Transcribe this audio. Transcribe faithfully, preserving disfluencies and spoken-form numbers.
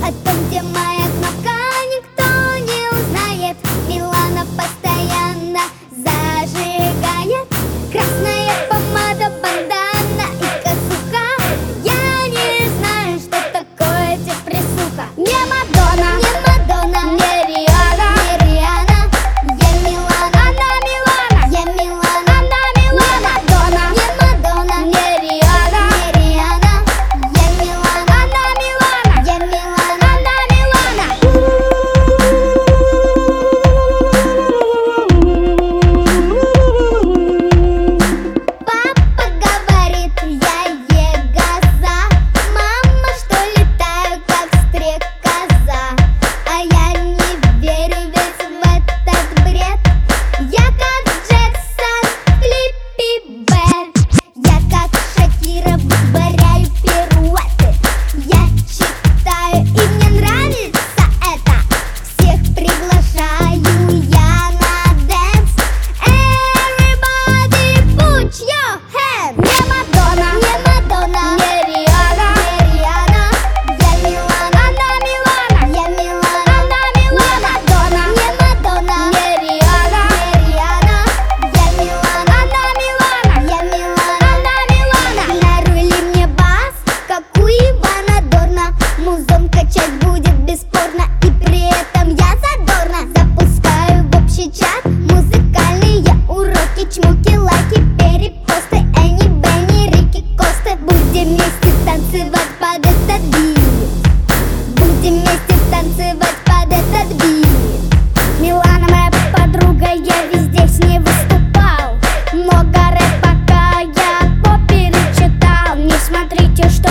О том, где моя кнопка, никто не узнает. Милана постоянно зажигает. Красная помада, бандана и косуха. Я не знаю, что такое депрессуха. Не Мадонна, не Мадонна, не Риhanna, не Риhanna. Я Милана, она Милана, я Милана, она Милана. Не Мадонна, не Риhanna, не Риhanna. Я Милана, она Милана, я Милана, она Милана. Папа говорит, я егоза. Мама, что летаю, как стрекоза. А я не верю весь в этот бред. Я как Джексон, Флиппи Бэк. Я как Шакира, вытворяю пируэты. Я читаю, и мне нравится это. Всех приглашаю я на дэнс. Everybody put your hands. Не Мадонна, не Мадонна, не Риhanna, не Риhanna. Я Милана, она Милана, я Милана, она Милана. Не Мадонна, не Риhanna, не Риhanna. Я Милана, она Милана, я Милана, она Милана. На руле мне бас, как у Ивана Дорна. Музон качать будет бесспорно, и при этом я задорно запускаю в общий чат музыкальные уроки, чмоки, лайки, перепосты, Энни, Бенни, Рики, Косты. Будем вместе танцевать под этот бит. Будем вместе танцевать под этот бит. Милана моя подруга, я везде с ней выступал. Много рэп, пока я поперечитал. Не смотрите, что